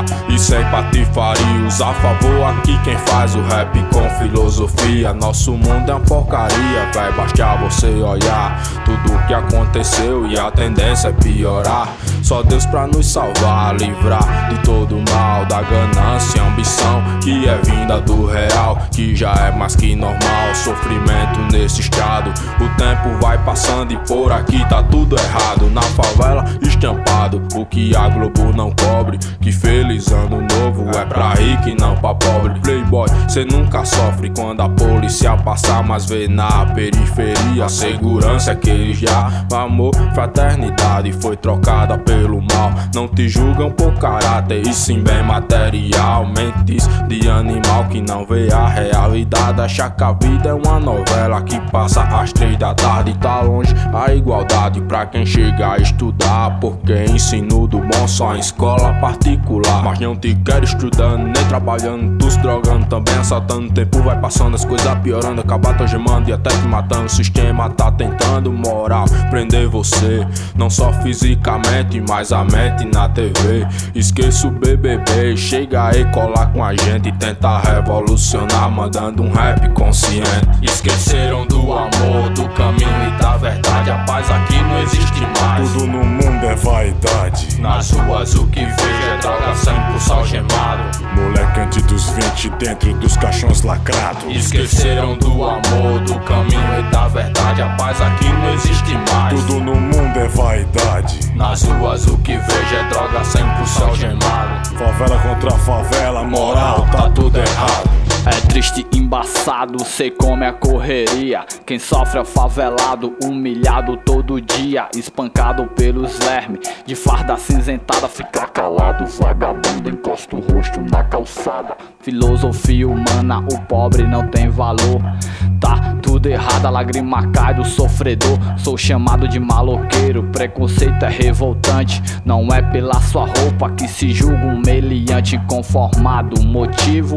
piorar e sem patifarios. A favor aqui quem faz o rap com filosofia. Nosso mundo é uma porcaria, vai bastar você olhar tudo o que aconteceu e a tendência é piorar. Só Deus pra nos salvar, livrar de todo o mal, da ganância e ambição que é vinda do real, que já é mais que normal. Sofrimento nesse estado, o tempo vai passando e por aqui tá tudo errado. Na favela estampado o que a Globo não cobre, que feliz ano novo é pra rico e não pra pobre. Playboy, cê nunca sofre quando a polícia passar, mas vê na periferia segurança que eles já. Amor, fraternidade foi trocada pelo mal. Não te julgam por caráter e sim bem material. Mentes de animal que não vê a realidade. Acha que a vida é uma novela que passa às 3 da tarde. Tá longe a igualdade pra quem chega a estudar, porque ensino do bom só em escola particular. Mas não te quero estudando, nem trabalhando, tu se drogando, também assaltando. O tempo vai passando, as coisas piorando, acabar te algemando e até te matando. O sistema tá tentando moral prender você, não só fisicamente, mas a mente na TV. Esqueça o BBB, chega aí colar com a gente e tenta revolucionar, mandando um rap consciente. Esqueceram do amor, do caminho e da verdade. A paz aqui não existe mais, tudo no mundo é vaidade. Nas ruas o que vejo é droga sem pulso algemado. Moleque antes dos 20 dentro dos caixões lacrados. Esqueceram do amor, do caminho e da verdade. A paz aqui não existe mais, tudo no mundo é vaidade. Nas ruas o que vejo é droga sem pulso algemado. Favela contra favela, moral tá tudo errado. É triste, embaçado, sei como é a correria. Quem sofre é o favelado, humilhado todo dia, espancado pelos vermes, de farda cinzentada. Fica calado, vagabundo, encosta o rosto na calçada. Filosofia humana, o pobre não tem valor. Tá tudo errado, a lágrima cai do sofredor. Sou chamado de maloqueiro, preconceito é revoltante. Não é pela sua roupa que se julga um meliante conformado. Motivo?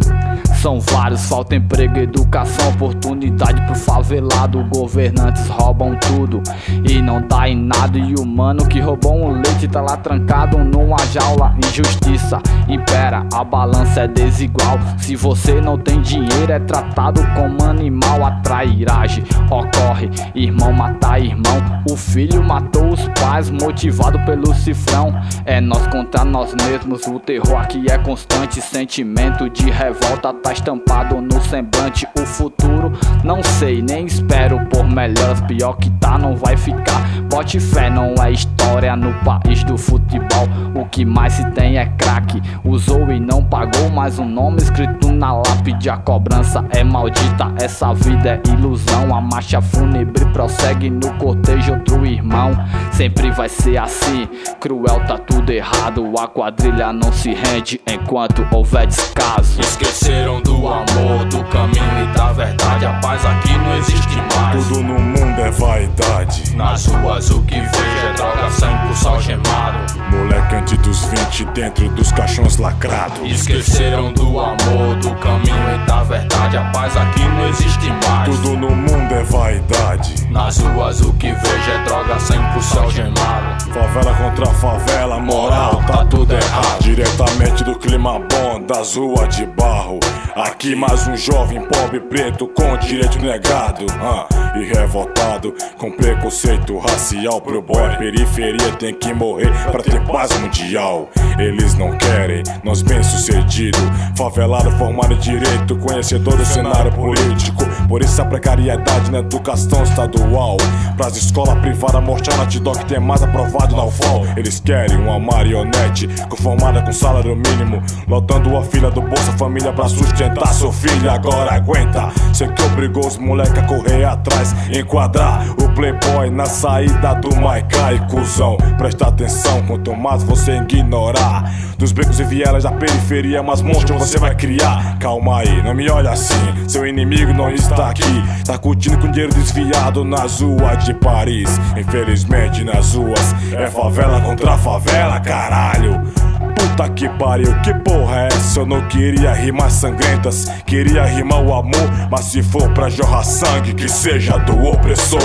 São vários, falta emprego, educação, oportunidade pro favelado. Governantes roubam tudo e não dá em nada. E o mano que roubou um leite tá lá trancado numa jaula. Injustiça impera, a balança é desigual. Se você não tem dinheiro é tratado como animal. A trairagem ocorre, irmão mata irmão. O filho matou os pais motivado pelo cifrão. É nós contra nós mesmos, o terror aqui é constante. Sentimento de revolta tá estampado no semblante. O futuro não sei, nem espero por melhoras. Pior que tá não vai ficar. Bote fé, não é história no país do futebol. O que mais se tem é craque. Usou e não pagou, mas um nome escrito na lápide. A cobrança é maldita, essa vida é ilusão. A marcha fúnebre prossegue no cortejo outro irmão. Sempre vai ser assim, cruel, tá tudo errado. A quadrilha não se rende enquanto houver descaso. Esqueceram do amor, do caminho e da verdade. A paz aqui não existe mais, tudo no mundo é vaidade. Nas ruas o que vejo é droga sem pulso algemado. Moleque antes dos 20 dentro dos caixões lacrados. Esqueceram do amor, do caminho e da verdade. A paz aqui não existe mais, tudo no mundo é vaidade. Nas ruas o que vejo é droga sem pulso algemado. Favela contra favela, moral tá tudo errado. Diretamente do clima bom das ruas de barro. Aqui mais um jovem pobre preto com direito negado, e revoltado com preconceito racial. Pro boy a periferia tem que morrer pra ter paz mundial. Eles não querem nós bem sucedido, favelado formado em direito, conhecedor do cenário político. Por isso a precariedade na educação estadual. Pras escolas privadas mostrando a TikTok tem mais aprovado na UFOL. Eles querem uma marionete conformada com salário mínimo, lotando a fila do Bolsa Família pra sustentar seu filho. Agora aguenta, cê que obrigou os moleque a correr atrás, enquadrar o playboy na saída do Maicá. E cuzão, presta atenção, quanto mais você ignorar dos becos e vielas da periferia, mais monstro você vai criar. Calma aí, não me olha assim, seu inimigo não está aqui. Tá curtindo com dinheiro desviado nas ruas de Paris. Infelizmente nas ruas é favela contra favela, caralho. Puta que pariu, que porra é essa? Eu não queria rimar sangrentas, queria rimar o amor. Mas se for pra jorrar sangue, que seja do opressor.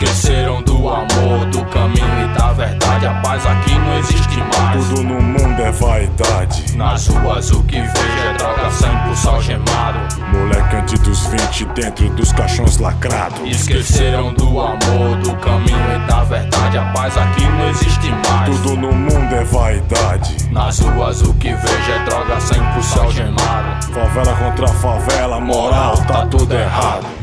Esqueceram do amor, do caminho e da verdade. A paz aqui não existe mais, tudo no mundo é vaidade. Nas ruas o que vejo é droga sem pulso algemado. Moleque antes dos 20 dentro dos caixões lacrados. Esqueceram do amor, do caminho e da verdade. A paz aqui não existe mais. Tudo no mundo é vaidade. Nas ruas o que vejo é droga sem pulso algemado. Favela contra favela, moral, tá tudo errado.